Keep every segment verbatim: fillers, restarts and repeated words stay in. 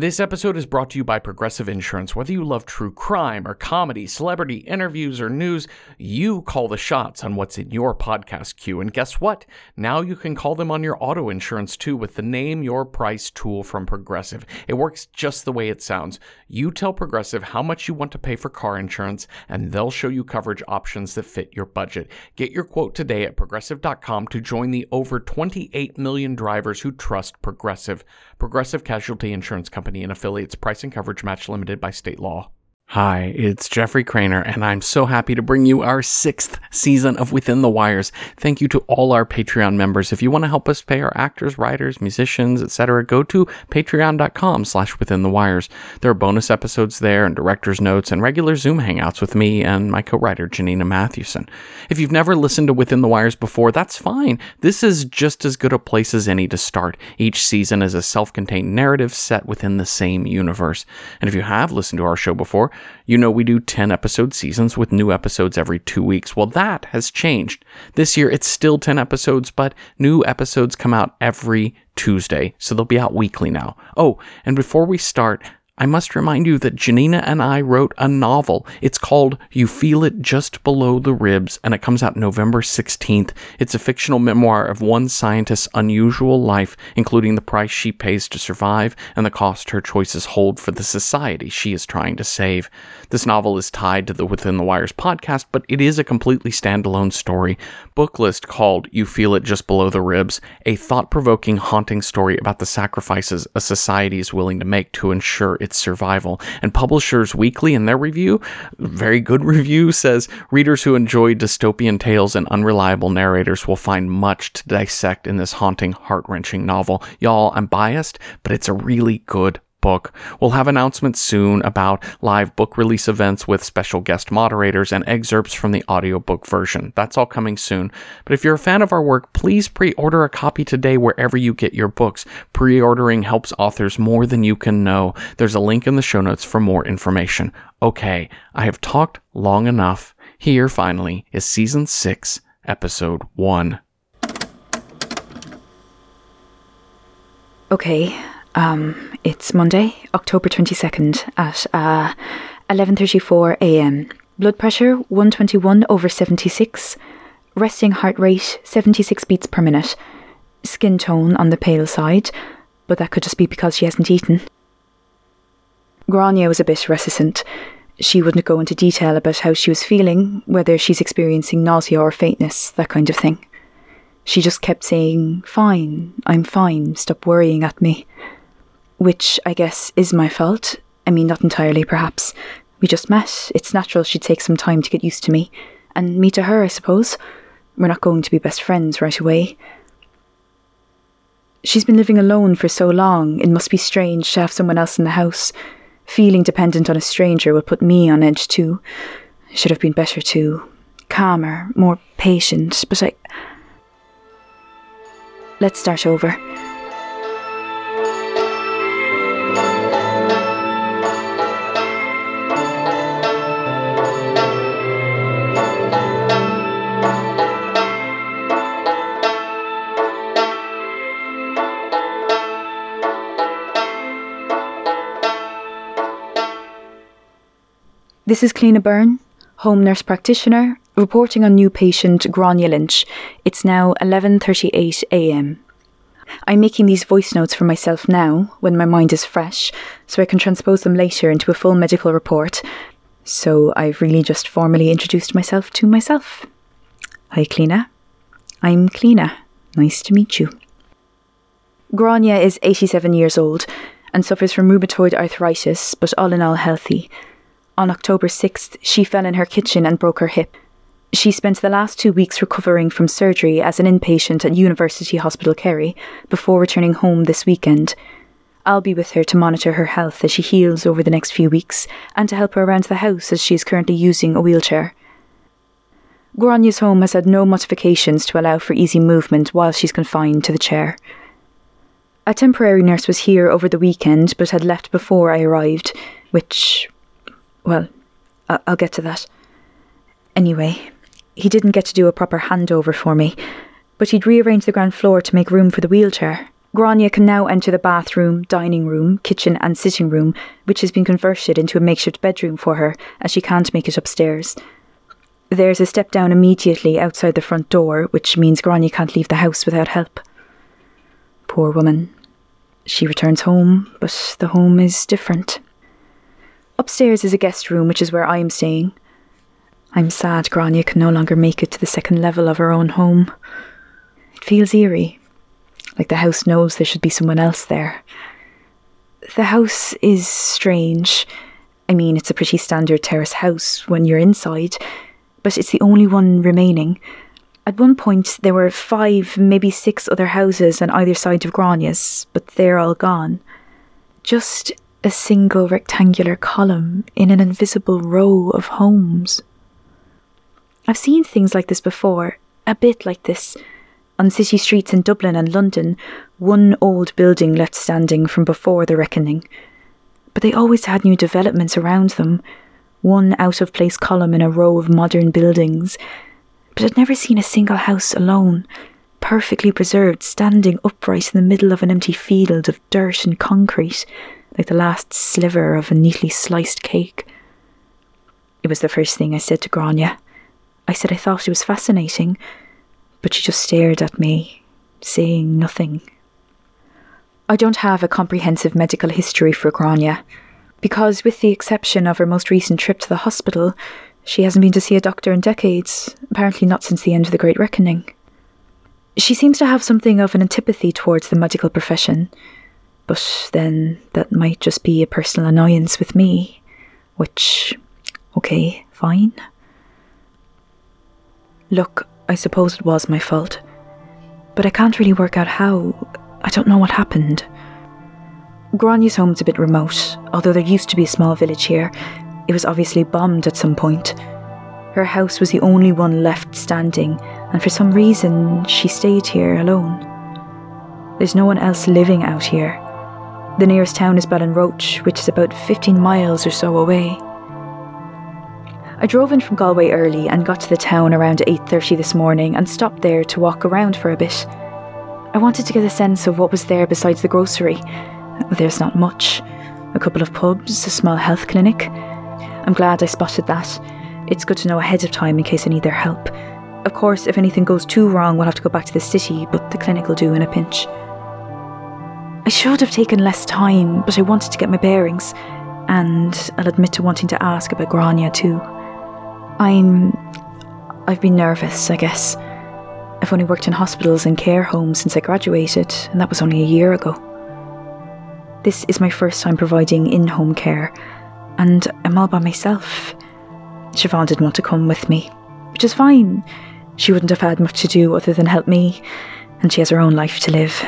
This episode is brought to you by Progressive Insurance. Whether you love true crime or comedy, celebrity interviews or news, you call the shots on what's in your podcast queue. And guess what? Now you can call them on your auto insurance too with the Name Your Price tool from Progressive. It works just the way it sounds. You tell Progressive how much you want to pay for car insurance, and they'll show you coverage options that fit your budget. Get your quote today at progressive dot com to join the over twenty-eight million drivers who trust Progressive. Progressive Casualty Insurance Company and affiliates. Price and coverage match limited by state law. Hi, it's Jeffrey Craner, and I'm so happy to bring you our sixth season of Within the Wires. Thank you to all our Patreon members. If you want to help us pay our actors, writers, musicians, et cetera, go to patreon dot com slash within the wires. There are bonus episodes there and director's notes and regular Zoom hangouts with me and my co-writer, Janina Matthewson. If you've never listened to Within the Wires before, that's fine. This is just as good a place as any to start. Each season is a self-contained narrative set within the same universe. And if you have listened to our show before, you know we do ten episode seasons with new episodes every two weeks. Well, that has changed. This year it's still ten episodes, but new episodes come out every Tuesday, so they'll be out weekly now. Oh, and before we start, I must remind you that Janina and I wrote a novel. It's called You Feel It Just Below the Ribs, and it comes out November sixteenth. It's a fictional memoir of one scientist's unusual life, including the price she pays to survive and the cost her choices hold for the society she is trying to save. This novel is tied to the Within the Wires podcast, but it is a completely standalone story. Book list called You Feel It Just Below the Ribs, a thought-provoking, haunting story about the sacrifices a society is willing to make to ensure its survival. And Publishers Weekly, in their review, very good review, says readers who enjoy dystopian tales and unreliable narrators will find much to dissect in this haunting, heart-wrenching novel. Y'all, I'm biased, but it's a really good book. We'll have announcements soon about live book release events with special guest moderators and excerpts from the audiobook version. That's all coming soon. But if you're a fan of our work, please pre-order a copy today wherever you get your books. Pre-ordering helps authors more than you can know. There's a link in the show notes for more information. Okay, I have talked long enough. Here, finally, is Season six, Episode one. Okay. Um, it's Monday, October twenty-second at uh, eleven thirty-four a.m. Blood pressure one twenty-one over seventy-six. Resting heart rate seventy-six beats per minute. Skin tone on the pale side, but that could just be because she hasn't eaten. Grania was a bit reticent. She wouldn't go into detail about how she was feeling, whether she's experiencing nausea or faintness, that kind of thing. She just kept saying, "Fine, I'm fine, stop worrying at me." Which, I guess, is my fault. I mean, not entirely, perhaps. We just met. It's natural she'd take some time to get used to me. And me to her, I suppose. We're not going to be best friends right away. She's been living alone for so long, it must be strange to have someone else in the house. Feeling dependent on a stranger will put me on edge too. I should have been better too. Calmer, more patient, but I... Let's start over. This is Cliona Byrne, home nurse practitioner, reporting on new patient Grania Lynch. It's now eleven thirty-eight a.m. I'm making these voice notes for myself now, when my mind is fresh, so I can transpose them later into a full medical report. So I've really just formally introduced myself to myself. Hi, Cliona. I'm Cliona. Nice to meet you. Grania is eighty-seven years old and suffers from rheumatoid arthritis, but all in all healthy. On October sixth, she fell in her kitchen and broke her hip. She spent the last two weeks recovering from surgery as an inpatient at University Hospital Kerry before returning home this weekend. I'll be with her to monitor her health as she heals over the next few weeks and to help her around the house as she is currently using a wheelchair. Grania's home has had no modifications to allow for easy movement while she's confined to the chair. A temporary nurse was here over the weekend but had left before I arrived, which... well, I'll get to that. Anyway, he didn't get to do a proper handover for me, but he'd rearranged the ground floor to make room for the wheelchair. Grania can now enter the bathroom, dining room, kitchen and sitting room, which has been converted into a makeshift bedroom for her, as she can't make it upstairs. There's a step down immediately outside the front door, which means Grania can't leave the house without help. Poor woman. She returns home, but the home is different. Upstairs is a guest room, which is where I'm staying. I'm sad Grania can no longer make it to the second level of her own home. It feels eerie, like the house knows there should be someone else there. The house is strange. I mean, it's a pretty standard terrace house when you're inside, but it's the only one remaining. At one point, there were five, maybe six other houses on either side of Grania's, but they're all gone. Just a single rectangular column in an invisible row of homes. I've seen things like this before, a bit like this. On city streets in Dublin and London, one old building left standing from before the reckoning. But they always had new developments around them, one out-of-place column in a row of modern buildings. But I'd never seen a single house alone, perfectly preserved, standing upright in the middle of an empty field of dirt and concrete, like the last sliver of a neatly sliced cake. It was the first thing I said to Grania. I said I thought it was fascinating, but she just stared at me, saying nothing. I don't have a comprehensive medical history for Grania, because with the exception of her most recent trip to the hospital, she hasn't been to see a doctor in decades, apparently not since the end of the Great Reckoning. She seems to have something of an antipathy towards the medical profession, but then that might just be a personal annoyance with me, which, okay, fine. Look, I suppose it was my fault, but I can't really work out how. I don't know what happened. Grania's home's a bit remote, although there used to be a small village here. It was obviously bombed at some point. Her house was the only one left standing, and for some reason she stayed here alone. There's no one else living out here. The nearest town is Ballinroach, which is about fifteen miles or so away. I drove in from Galway early and got to the town around eight thirty this morning and stopped there to walk around for a bit. I wanted to get a sense of what was there besides the grocery. There's not much. A couple of pubs, a small health clinic. I'm glad I spotted that. It's good to know ahead of time in case I need their help. Of course, if anything goes too wrong, we'll have to go back to the city, but the clinic will do in a pinch. I should have taken less time, but I wanted to get my bearings, and I'll admit to wanting to ask about Grania too. I'm... I've been nervous, I guess. I've only worked in hospitals and care homes since I graduated, and that was only a year ago. This is my first time providing in-home care, and I'm all by myself. Siobhan didn't want to come with me, which is fine. She wouldn't have had much to do other than help me, and she has her own life to live.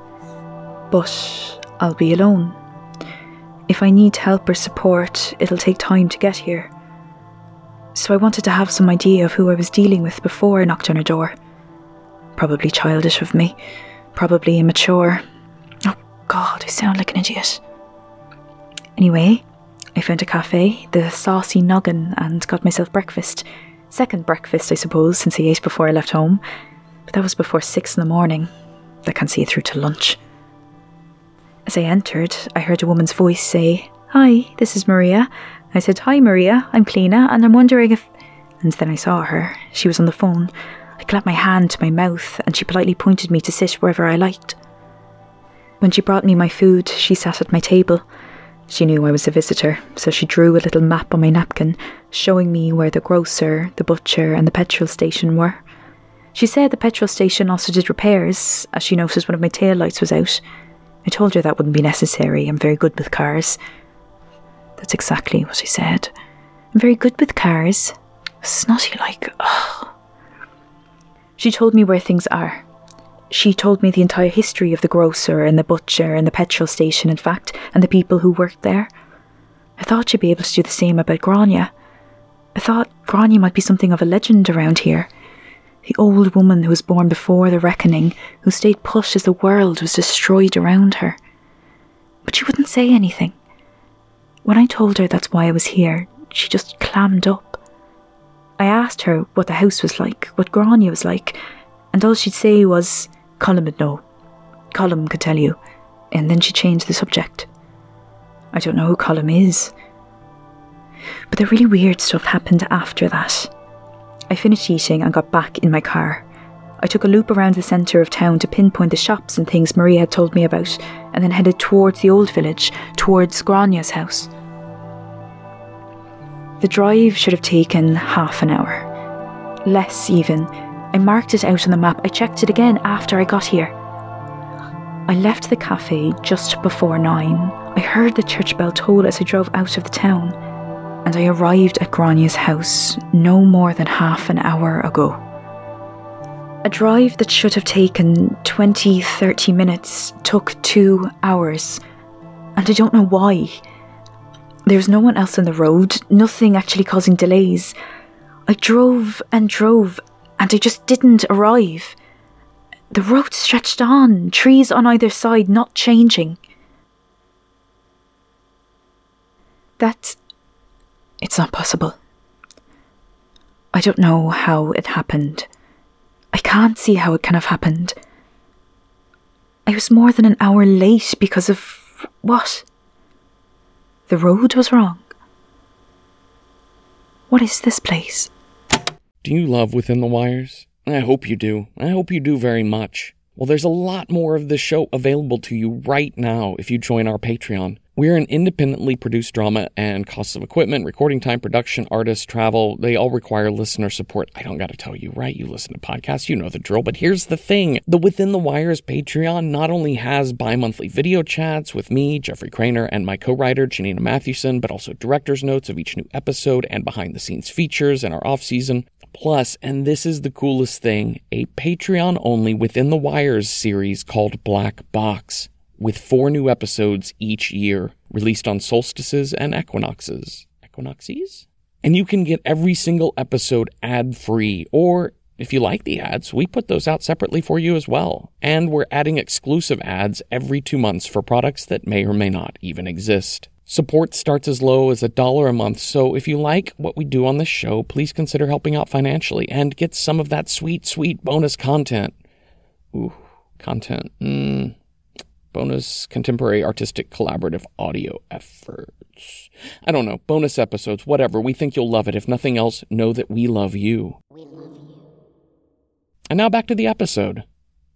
But I'll be alone. If I need help or support, it'll take time to get here. So I wanted to have some idea of who I was dealing with before I knocked on her door. Probably childish of me, probably immature. Oh God, I sound like an idiot. Anyway, I found a cafe, the Saucy Noggin, and got myself breakfast. Second breakfast, I suppose, since I ate before I left home. But that was before six in the morning. I can't see it through to lunch. As I entered, I heard a woman's voice say, "Hi, this is Maria." I said, "Hi Maria, I'm Cleena, and I'm wondering if..." And then I saw her. She was on the phone. I clapped my hand to my mouth, and she politely pointed me to sit wherever I liked. When she brought me my food, she sat at my table. She knew I was a visitor, so she drew a little map on my napkin, showing me where the grocer, the butcher, and the petrol station were. She said the petrol station also did repairs, as she noticed one of my taillights was out. I told her that wouldn't be necessary. I'm very good with cars. That's exactly what I said. I'm very good with cars. Snotty like, ugh. She told me where things are. She told me the entire history of the grocer and the butcher and the petrol station, in fact, and the people who worked there. I thought she'd be able to do the same about Grania. I thought Grania might be something of a legend around here. The old woman who was born before the reckoning, who stayed put as the world was destroyed around her. But she wouldn't say anything. When I told her that's why I was here, she just clammed up. I asked her what the house was like, what Grania was like, and all she'd say was, "Colin would know." Colm could tell you. And then she changed the subject. I don't know who Colm is. But the really weird stuff happened after that. I finished eating and got back in my car. I took a loop around the centre of town to pinpoint the shops and things Maria had told me about, and then headed towards the old village, towards Grania's house. The drive should have taken half an hour. Less even. I marked it out on the map. I checked it again after I got here. I left the cafe just before nine. I heard the church bell toll as I drove out of the town, and I arrived at Grania's house no more than half an hour ago. A drive that should have taken twenty, thirty minutes took two hours, and I don't know why. There was no one else on the road, nothing actually causing delays. I drove and drove, and I just didn't arrive. The road stretched on, trees on either side not changing. That... it's not possible. I don't know how it happened. I can't see how it can have happened. I was more than an hour late because of... what? The road was wrong. What is this place? Do you love Within the Wires? I hope you do. I hope you do very much. Well, there's a lot more of this show available to you right now if you join our Patreon. We're an independently produced drama, and costs of equipment, recording time, production, artists, travel, they all require listener support. I don't gotta tell you, right? You listen to podcasts, you know the drill. But here's the thing. The Within the Wires Patreon not only has bi-monthly video chats with me, Jeffrey Craner, and my co-writer, Janina Mathewson, but also director's notes of each new episode and behind-the-scenes features in our off-season. Plus, and this is the coolest thing, a Patreon-only Within the Wires series called Black Box, with four new episodes each year, released on solstices and equinoxes. Equinoxes? And you can get every single episode ad-free, or if you like the ads, we put those out separately for you as well. And we're adding exclusive ads every two months for products that may or may not even exist. Support starts as low as a dollar a month, so if you like what we do on this show, please consider helping out financially and get some of that sweet, sweet bonus content. Ooh, content. Mmm. Bonus contemporary artistic collaborative audio efforts. I don't know, bonus episodes, whatever. We think you'll love it. If nothing else, know that we love you. We love you. And now back to the episode.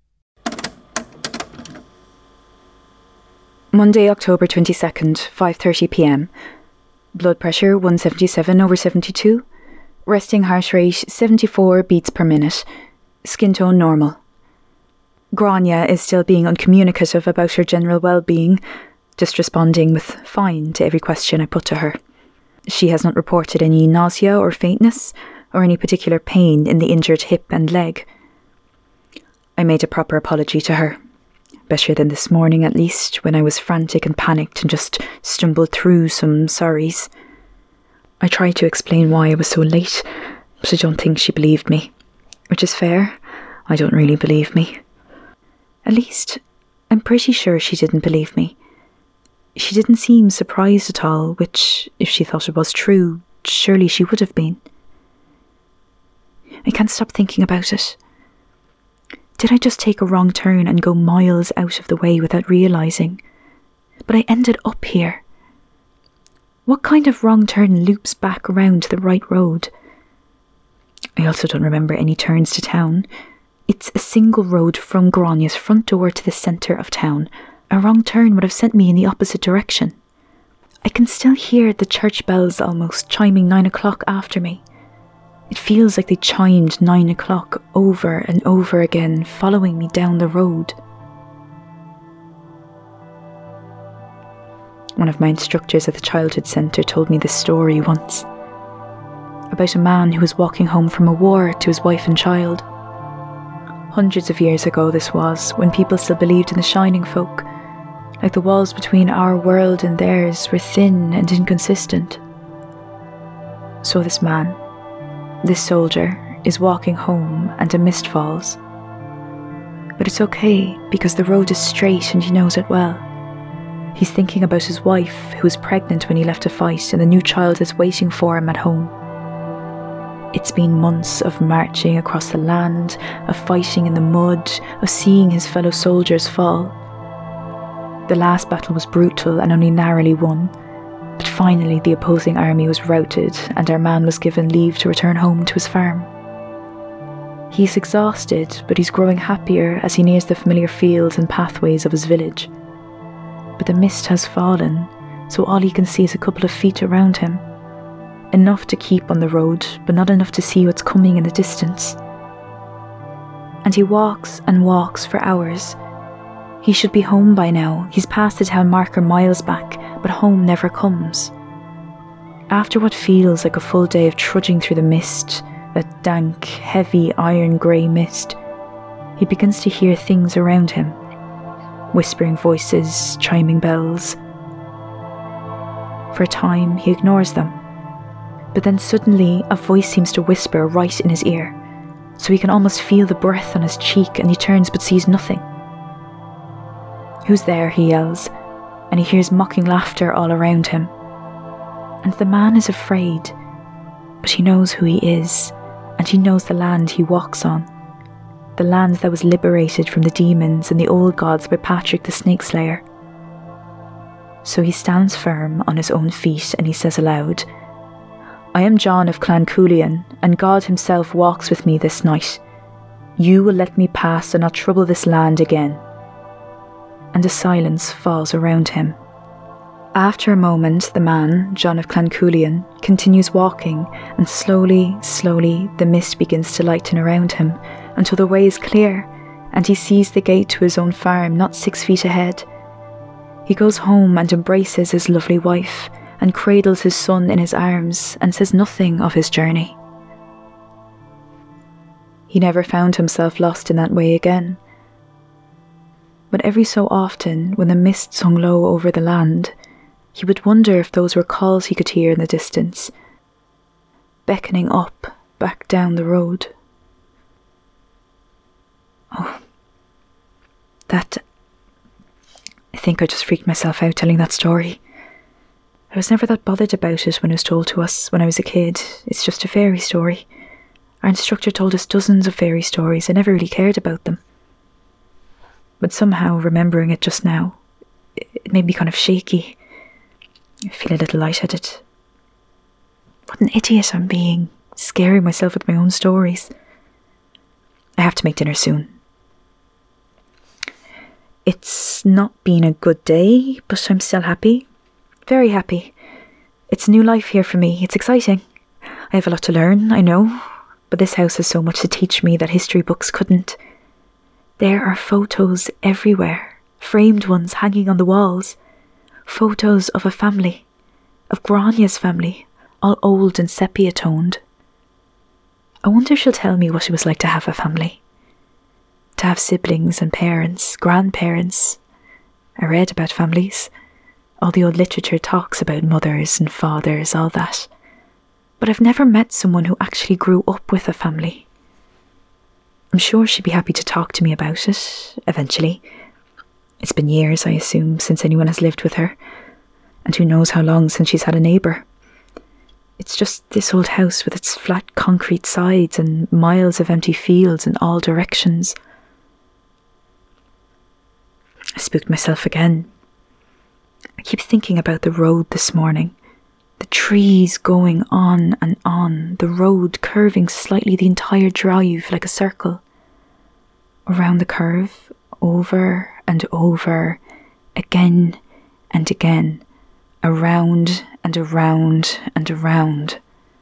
Monday, October twenty-second, five thirty p.m. Blood pressure one seventy-seven over seventy-two. Resting heart rate seventy-four beats per minute. Skin tone normal. Grania is still being uncommunicative about her general well-being, just responding with fine to every question I put to her. She has not reported any nausea or faintness, or any particular pain in the injured hip and leg. I made a proper apology to her. Better than this morning, at least, when I was frantic and panicked and just stumbled through some sorries. I tried to explain why I was so late, but I don't think she believed me. Which is fair. I don't really believe me. At least, I'm pretty sure she didn't believe me. She didn't seem surprised at all, which, if she thought it was true, surely she would have been. I can't stop thinking about it. Did I just take a wrong turn and go miles out of the way without realising? But I ended up here. What kind of wrong turn loops back around to the right road? I also don't remember any turns to town. It's a single road from Grania's front door to the centre of town. A wrong turn would have sent me in the opposite direction. I can still hear the church bells almost chiming nine o'clock after me. It feels like they chimed nine o'clock over and over again, following me down the road. One of my instructors at the childhood centre told me this story once. About a man who was walking home from a war to his wife and child. Hundreds of years ago this was, when people still believed in the shining folk, like the walls between our world and theirs were thin and inconsistent. So this man, this soldier, is walking home and a mist falls. But it's okay, because the road is straight and he knows it well. He's thinking about his wife, who was pregnant when he left to fight, and the new child is waiting for him at home. It's been months of marching across the land, of fighting in the mud, of seeing his fellow soldiers fall. The last battle was brutal and only narrowly won, but finally the opposing army was routed and our man was given leave to return home to his farm. He's exhausted, but he's growing happier as he nears the familiar fields and pathways of his village. But the mist has fallen, so all he can see is a couple of feet around him. Enough to keep on the road, but not enough to see what's coming in the distance. And he walks and walks for hours. He should be home by now. He's past the town marker miles back, but home never comes. After what feels like a full day of trudging through the mist, that dank, heavy, iron-grey mist, he begins to hear things around him. Whispering voices, chiming bells. For a time, he ignores them. But then suddenly, a voice seems to whisper right in his ear, so he can almost feel the breath on his cheek, and he turns but sees nothing. "Who's there?" he yells, and he hears mocking laughter all around him. And the man is afraid, but he knows who he is, and he knows the land he walks on. The land that was liberated from the demons and the old gods by Patrick the Snake Slayer. So he stands firm on his own feet and he says aloud, "I am John of Clan Coolian, and God himself walks with me this night. You will let me pass and not trouble this land again." And a silence falls around him. After a moment, the man, John of Clan Coolian, continues walking, and slowly, slowly the mist begins to lighten around him until the way is clear, and he sees the gate to his own farm not six feet ahead. He goes home and embraces his lovely wife, and cradles his son in his arms, and says nothing of his journey. He never found himself lost in that way again. But every so often, when the mists hung low over the land, he would wonder if those were calls he could hear in the distance, beckoning up, back down the road. Oh, that... I think I just freaked myself out telling that story. I was never that bothered about it when it was told to us when I was a kid. It's just a fairy story. Our instructor told us dozens of fairy stories. I never really cared about them. But somehow, remembering it just now, it made me kind of shaky. I feel a little lightheaded. What an idiot I'm being, scaring myself with my own stories. I have to make dinner soon. It's not been a good day, but I'm still happy. Very happy. It's a new life here for me. It's exciting. I have a lot to learn, I know, but this house has so much to teach me that history books couldn't. There are photos everywhere, framed ones hanging on the walls. Photos of a family, of Grania's family, all old and sepia-toned. I wonder if she'll tell me what it was like to have a family. To have siblings and parents, grandparents. I read about families. All the old literature talks about mothers and fathers, all that. But I've never met someone who actually grew up with a family. I'm sure she'd be happy to talk to me about it, eventually. It's been years, I assume, since anyone has lived with her. And who knows how long since she's had a neighbour. It's just this old house with its flat concrete sides and miles of empty fields in all directions. I spooked myself again. I keep thinking about the road this morning. The trees going on and on, the road curving slightly the entire drive like a circle. Around the curve, over and over, again and again, around and around and around.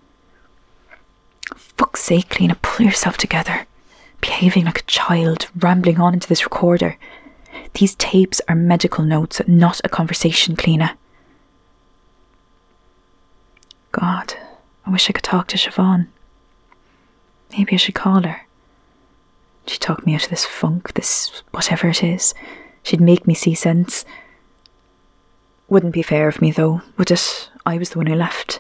Fuck's sake, Lena, pull yourself together. Behaving like a child, rambling on into this recorder. These tapes are medical notes, not a conversation, Cleena. God, I wish I could talk to Siobhan. Maybe I should call her. She'd talk me out of this funk, this whatever it is. She'd make me see sense. Wouldn't be fair of me, though, would it? I was the one who left.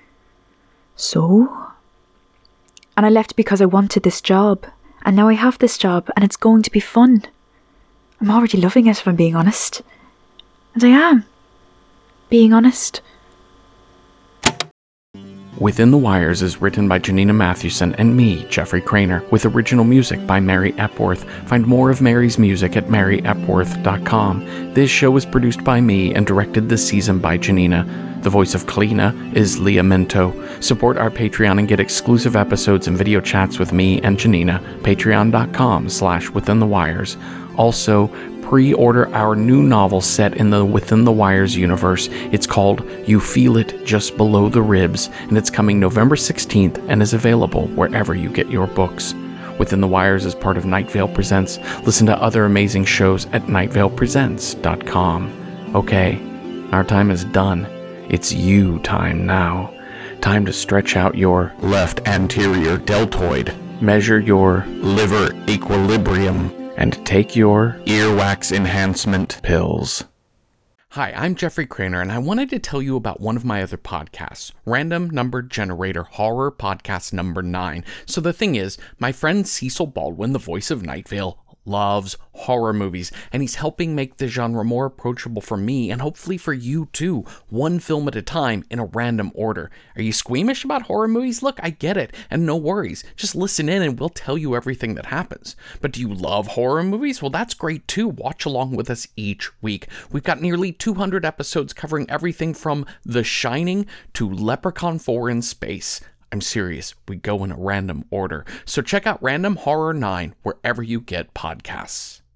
So? And I left because I wanted this job. And now I have this job, and it's going to be fun. I'm already loving it, if I'm being honest. And I am. Being honest. Within the Wires is written by Janina Mathewson and me, Jeffrey Craner, with original music by Mary Epworth. Find more of Mary's music at mary epworth dot com. This show is produced by me and directed this season by Janina. The voice of Kalina is Leah Minto. Support our Patreon and get exclusive episodes and video chats with me and Janina. Patreon.com slash Within the Wires. Also, pre-order our new novel set in the Within the Wires universe. It's called You Feel It Just Below the Ribs, and it's coming November sixteenth and is available wherever you get your books. Within the Wires is part of Night Vale Presents. Listen to other amazing shows at night vale presents dot com. Okay, our time is done. It's you time now. Time to stretch out your left anterior deltoid, measure your liver equilibrium, and take your earwax enhancement pills. Hi, I'm Jeffrey Craner, and I wanted to tell you about one of my other podcasts, Random Number Generator Horror Podcast Number nine. So the thing is, my friend Cecil Baldwin, the voice of Night Vale, loves horror movies, and he's helping make the genre more approachable for me and hopefully for you too, one film at a time in a random order. Are you squeamish about horror movies? Look, I get it, and no worries. Just listen in and we'll tell you everything that happens. But do you love horror movies? Well, that's great too. Watch along with us each week. We've got nearly two hundred episodes covering everything from The Shining to Leprechaun four in Space. I'm serious, we go in a random order. So check out Random Horror nine wherever you get podcasts.